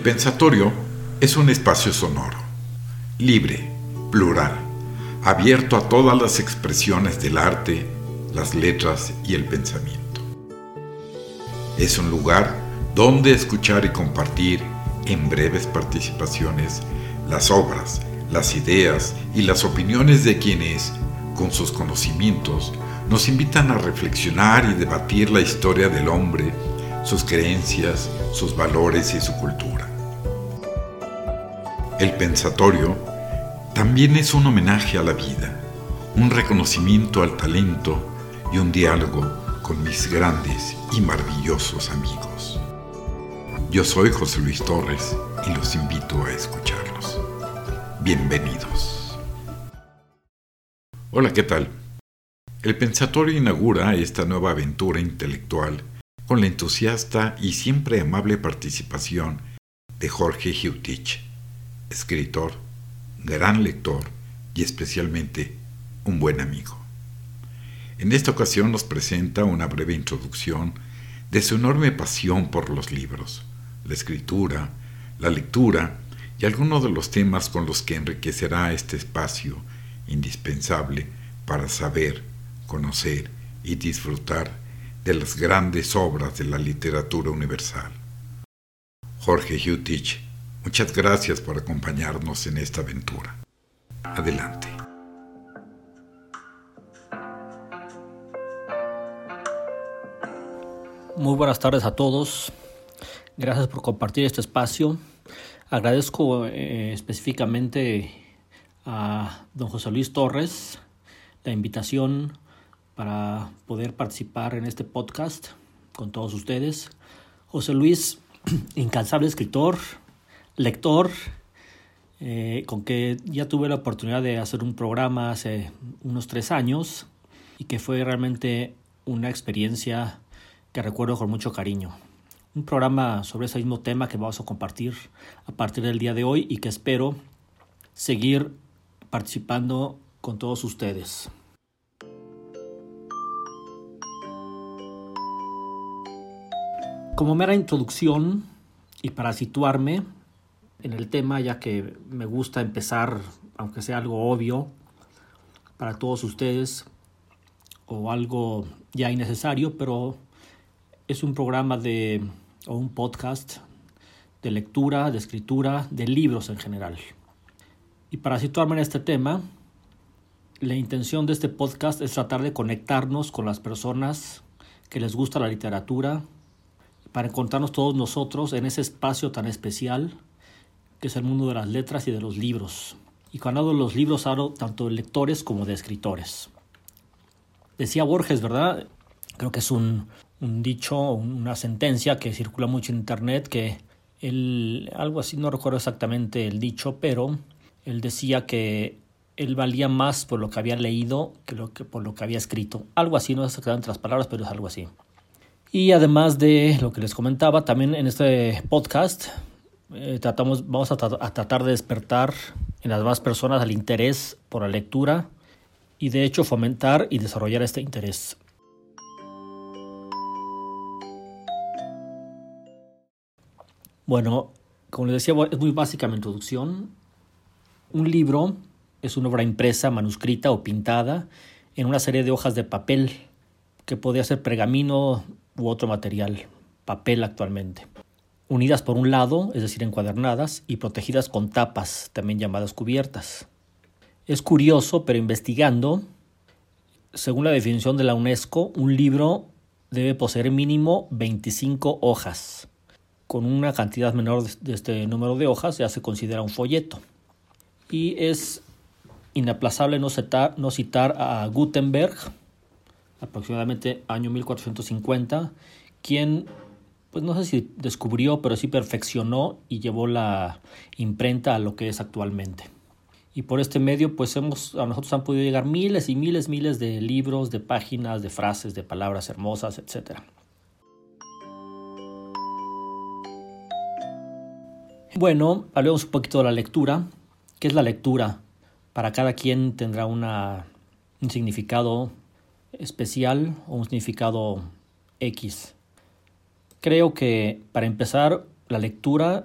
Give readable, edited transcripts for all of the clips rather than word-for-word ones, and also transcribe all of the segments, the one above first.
pensatorio es un espacio sonoro, libre, plural, abierto a todas las expresiones del arte, las letras y el pensamiento. Es un lugar donde escuchar y compartir en breves participaciones las obras, las ideas y las opiniones de quienes, con sus conocimientos, nos invitan a reflexionar y debatir la historia del hombre, sus creencias, sus valores y su cultura. El pensatorio también es un homenaje a la vida, un reconocimiento al talento y un diálogo con mis grandes y maravillosos amigos. Yo soy José Luis Torres y los invito a escucharlos. Bienvenidos. Hola, ¿qué tal? El pensatorio inaugura esta nueva aventura intelectual con la entusiasta y siempre amable participación de Jorge Giutich, escritor, gran lector y especialmente un buen amigo. En esta ocasión nos presenta una breve introducción de su enorme pasión por los libros, la escritura, la lectura y algunos de los temas con los que enriquecerá este espacio indispensable para saber, conocer y disfrutar de las grandes obras de la literatura universal. Jorge Giutich, muchas gracias por acompañarnos en esta aventura. Adelante. Muy buenas tardes a todos. Gracias por compartir este espacio. Agradezco específicamente a don José Luis Torres la invitación para poder participar en este podcast con todos ustedes. José Luis, incansable escritor, lector, con que ya tuve la oportunidad de hacer un programa hace unos 3 años y que fue realmente una experiencia que recuerdo con mucho cariño. Un programa sobre ese mismo tema que vamos a compartir a partir del día de hoy y que espero seguir participando con todos ustedes. Como mera introducción y para situarme en el tema, ya que me gusta empezar, aunque sea algo obvio para todos ustedes o algo ya innecesario, pero es un programa o un podcast de lectura, de escritura, de libros en general. Y para situarme en este tema, la intención de este podcast es tratar de conectarnos con las personas que les gusta la literatura, para encontrarnos todos nosotros en ese espacio tan especial que es el mundo de las letras y de los libros. Y cuando hablo de los libros hablo tanto de lectores como de escritores. Decía Borges, ¿verdad? Creo que es un dicho, una sentencia que circula mucho en internet, que algo así, no recuerdo exactamente el dicho, pero él decía que él valía más por lo que había leído que por lo que había escrito. Algo así, no es exactamente las palabras, pero es algo así. Y además de lo que les comentaba, también en este podcast vamos a tratar de despertar en las demás personas el interés por la lectura y de hecho fomentar y desarrollar este interés. Bueno, como les decía, es muy básica mi introducción. Un libro es una obra impresa, manuscrita o pintada en una serie de hojas de papel que podía ser pergamino u otro material, papel actualmente, unidas por un lado, es decir, encuadernadas, y protegidas con tapas, también llamadas cubiertas. Es curioso, pero investigando, según la definición de la UNESCO, un libro debe poseer mínimo 25 hojas. Con una cantidad menor de este número de hojas ya se considera un folleto. Y es inaplazable no citar a Gutenberg, aproximadamente año 1450, quien, pues no sé si descubrió, pero sí perfeccionó y llevó la imprenta a lo que es actualmente. Y por este medio, pues a nosotros han podido llegar miles y miles de libros, de páginas, de frases, de palabras hermosas, etc. Bueno, hablemos un poquito de la lectura. ¿Qué es la lectura? Para cada quien tendrá un significado especial o un significado X. Creo que para empezar, la lectura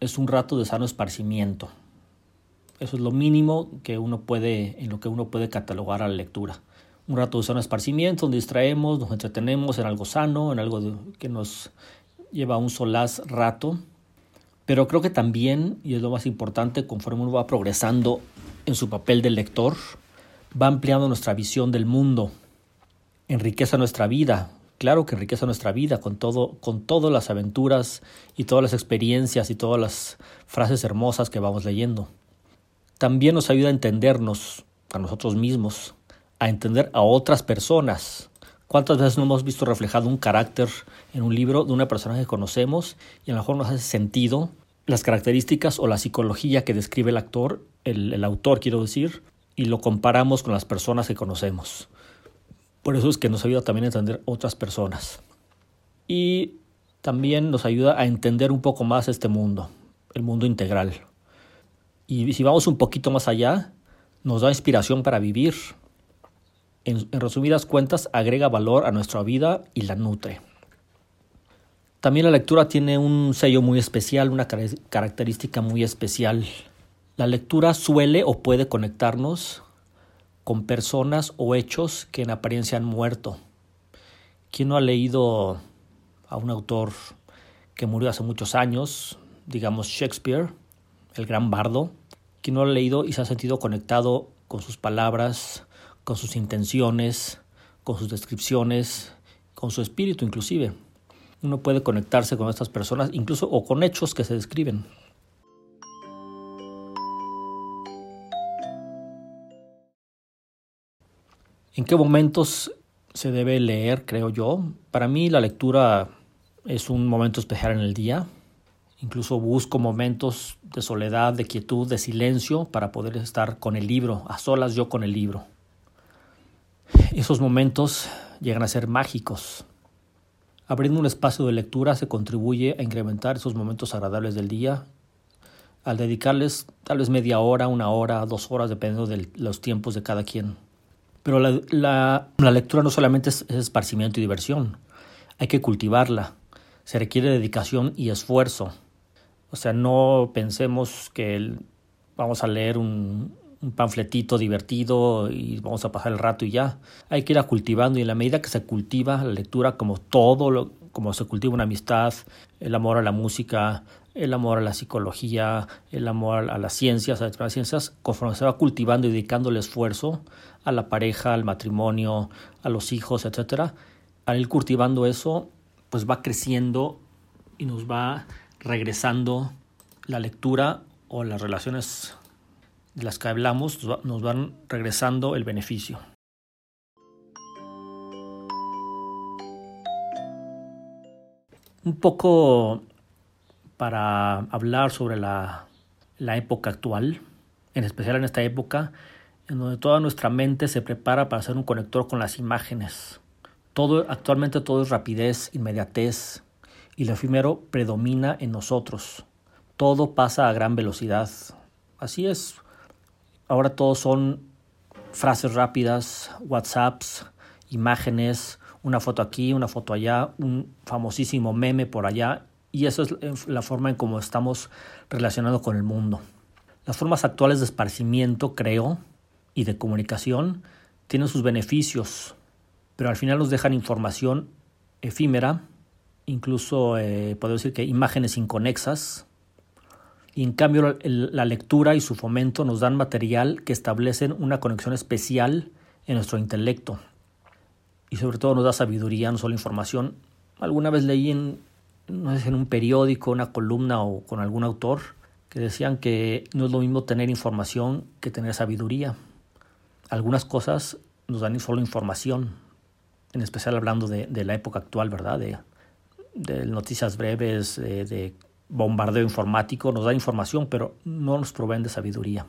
es un rato de sano esparcimiento. Eso es lo mínimo en lo que uno puede catalogar a la lectura. Un rato de sano esparcimiento donde distraemos, nos entretenemos en algo sano, en algo que nos lleva a un solaz rato. Pero creo que también, y es lo más importante, conforme uno va progresando en su papel de lector, va ampliando nuestra visión del mundo, enriquece nuestra vida. Claro que enriquece nuestra vida con todas las aventuras y todas las experiencias y todas las frases hermosas que vamos leyendo. También nos ayuda a entendernos a nosotros mismos, a entender a otras personas. ¿Cuántas veces no hemos visto reflejado un carácter en un libro de una persona que conocemos y a lo mejor nos hace sentido las características o la psicología que describe el autor quiero decir, y lo comparamos con las personas que conocemos? Por eso es que nos ayuda también a entender otras personas. Y también nos ayuda a entender un poco más este mundo, el mundo integral. Y si vamos un poquito más allá, nos da inspiración para vivir. En resumidas cuentas, agrega valor a nuestra vida y la nutre. También la lectura tiene un sello muy especial, una característica muy especial. La lectura suele o puede conectarnos con personas o hechos que en apariencia han muerto. ¿Quién no ha leído a un autor que murió hace muchos años, digamos Shakespeare, el gran bardo? ¿Quién no lo ha leído y se ha sentido conectado con sus palabras, con sus intenciones, con sus descripciones, con su espíritu inclusive? Uno puede conectarse con estas personas, incluso o con hechos que se describen. ¿En qué momentos se debe leer, creo yo? Para mí la lectura es un momento especial en el día. Incluso busco momentos de soledad, de quietud, de silencio para poder estar con el libro, a solas yo con el libro. Esos momentos llegan a ser mágicos. Abriendo un espacio de lectura se contribuye a incrementar esos momentos agradables del día al dedicarles tal vez media hora, 1 hora, 2 horas, dependiendo de los tiempos de cada quien. Pero la lectura no solamente es esparcimiento y diversión, hay que cultivarla. Se requiere dedicación y esfuerzo. O sea, no pensemos que vamos a leer un panfletito divertido y vamos a pasar el rato y ya. Hay que irla cultivando y en la medida que se cultiva la lectura como como se cultiva una amistad, el amor a la música, el amor a la psicología, el amor a las ciencias, a las ciencias, conforme se va cultivando y dedicando el esfuerzo a la pareja, al matrimonio, a los hijos, etcétera, al ir cultivando eso, pues va creciendo y nos va regresando la lectura o las relaciones de las que hablamos, nos van regresando el beneficio. Un poco para hablar sobre la época actual, en especial en esta época, en donde toda nuestra mente se prepara para ser un conector con las imágenes. Actualmente todo es rapidez, inmediatez, y lo efímero predomina en nosotros. Todo pasa a gran velocidad. Así es. Ahora todo son frases rápidas, WhatsApps, imágenes, una foto aquí, una foto allá, un famosísimo meme por allá, y eso es la forma en cómo estamos relacionados con el mundo. Las formas actuales de esparcimiento, creo, y de comunicación tienen sus beneficios, pero al final nos dejan información efímera, incluso puedo decir que imágenes inconexas, y en cambio la lectura y su fomento nos dan material que establecen una conexión especial en nuestro intelecto y sobre todo nos da sabiduría, no solo información. Alguna vez leí en un periódico, una columna o con algún autor que decían que no es lo mismo tener información que tener sabiduría. Algunas cosas nos dan solo información, en especial hablando de la época actual, ¿verdad? De noticias breves, de bombardeo informático, nos da información, pero no nos proveen de sabiduría.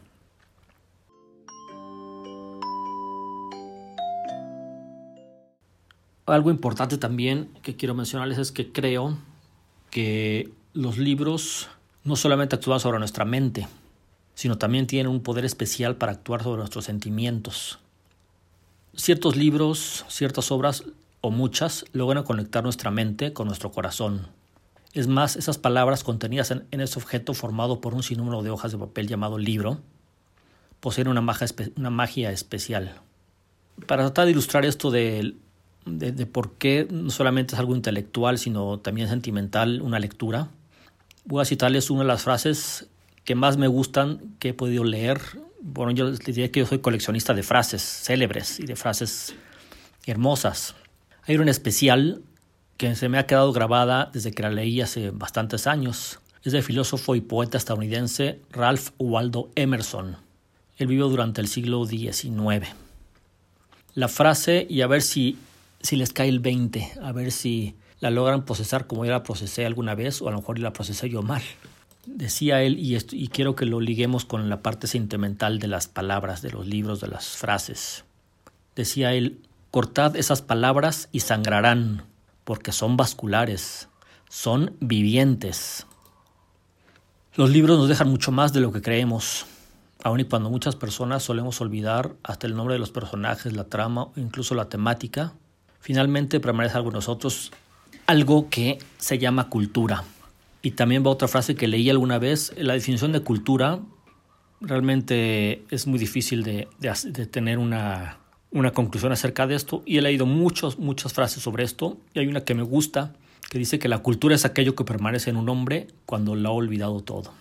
Algo importante también que quiero mencionarles es que creo que los libros no solamente actúan sobre nuestra mente, sino también tienen un poder especial para actuar sobre nuestros sentimientos. Ciertos libros, ciertas obras o muchas logran conectar nuestra mente con nuestro corazón. Es más, esas palabras contenidas en ese objeto formado por un sinnúmero de hojas de papel llamado libro poseen una magia especial. Para tratar de ilustrar esto de por qué no solamente es algo intelectual, sino también sentimental una lectura, voy a citarles una de las frases que más me gustan que he podido leer. Bueno, yo les diría que yo soy coleccionista de frases célebres y de frases hermosas. Hay una en especial que se me ha quedado grabada desde que la leí hace bastantes años. Es del filósofo y poeta estadounidense Ralph Waldo Emerson. Él vivió durante el siglo XIX. La frase, y a ver si les cae el 20, a ver si la logran procesar como yo la procesé alguna vez, o a lo mejor la procesé yo mal. Decía él, y quiero que lo liguemos con la parte sentimental de las palabras, de los libros, de las frases. Decía él: cortad esas palabras y sangrarán, porque son vasculares, son vivientes. Los libros nos dejan mucho más de lo que creemos, aun y cuando muchas personas solemos olvidar hasta el nombre de los personajes, la trama o incluso la temática. Finalmente permanece algo en nosotros, algo que se llama cultura. Y también va otra frase que leí alguna vez: la definición de cultura realmente es muy difícil de tener una conclusión acerca de esto, y he leído muchas frases sobre esto, y hay una que me gusta, que dice que la cultura es aquello que permanece en un hombre cuando lo ha olvidado todo.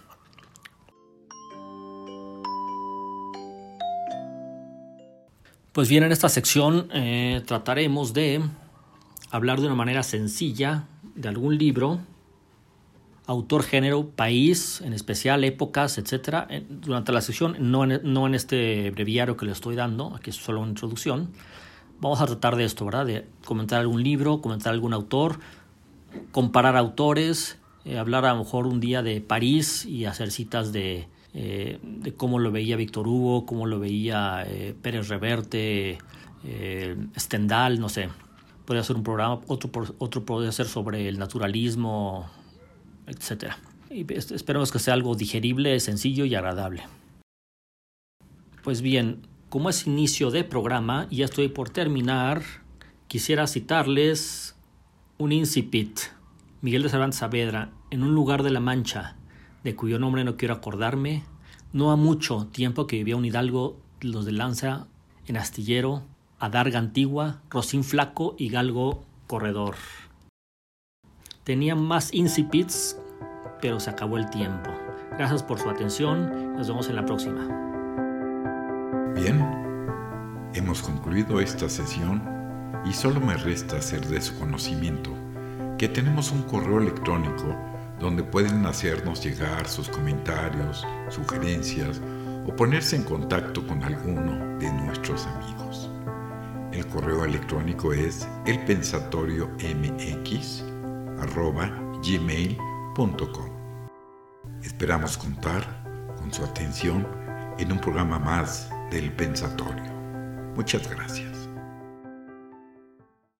Pues bien, en esta sección trataremos de hablar de una manera sencilla de algún libro, autor, género, país, en especial épocas, etcétera. Durante la sección, no en este breviario que le estoy dando, aquí es solo una introducción. Vamos a tratar de esto, ¿verdad? De comentar algún libro, comentar algún autor, comparar autores, hablar a lo mejor un día de París y hacer citas de cómo lo veía Víctor Hugo, cómo lo veía Pérez Reverte, Stendhal, no sé. Podría ser un programa, otro podría ser sobre el naturalismo, etcétera. Y esperemos que sea algo digerible, sencillo y agradable. Pues bien, como es inicio de programa y ya estoy por terminar, quisiera citarles un incipit. Miguel de Cervantes Saavedra: en un lugar de la Mancha, de cuyo nombre no quiero acordarme, no ha mucho tiempo que vivía un hidalgo, los de lanza en astillero, adarga antigua, rocín flaco y galgo corredor. Tenía más incipits, pero se acabó el tiempo. Gracias por su atención. Nos vemos en la próxima. Bien, hemos concluido esta sesión y solo me resta hacer de su conocimiento que tenemos un correo electrónico donde pueden hacernos llegar sus comentarios, sugerencias o ponerse en contacto con alguno de nuestros amigos. El correo electrónico es elpensatoriomx@gmail.com. Esperamos contar con su atención en un programa más del Pensatorio. Muchas gracias.